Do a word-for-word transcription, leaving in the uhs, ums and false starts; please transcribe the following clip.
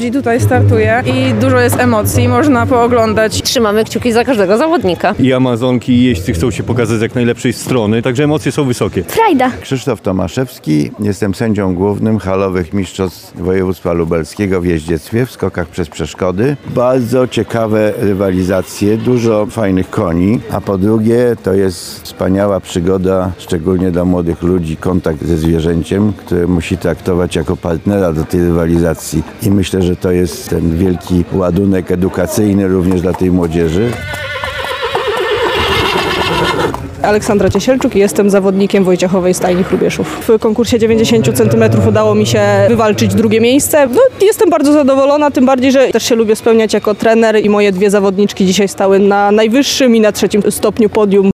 ludzi tutaj startuje i dużo jest emocji, można pooglądać. Trzymamy kciuki za każdego zawodnika. I Amazonki, i jeźdźcy chcą się pokazać z jak najlepszej strony, także emocje są wysokie. Frajda. Krzysztof Tomaszewski, jestem sędzią głównym halowych mistrzostw województwa lubelskiego w jeździectwie, w skokach przez przeszkody. Bardzo ciekawe rywalizacje, dużo fajnych koni, a po drugie to jest wspaniała przygoda, szczególnie dla młodych ludzi, kontakt ze zwierzęciem, które musi traktować jako partnera do tej rywalizacji i myślę, że to jest ten wielki ładunek edukacyjny również dla tej młodzieży. Aleksandra Ciesielczuk i jestem zawodnikiem Wojciechowej Stajni Hrubieszów. W konkursie dziewięćdziesiąt centymetrów udało mi się wywalczyć drugie miejsce. No, jestem bardzo zadowolona, tym bardziej, że też się lubię spełniać jako trener i moje dwie zawodniczki dzisiaj stały na najwyższym i na trzecim stopniu podium.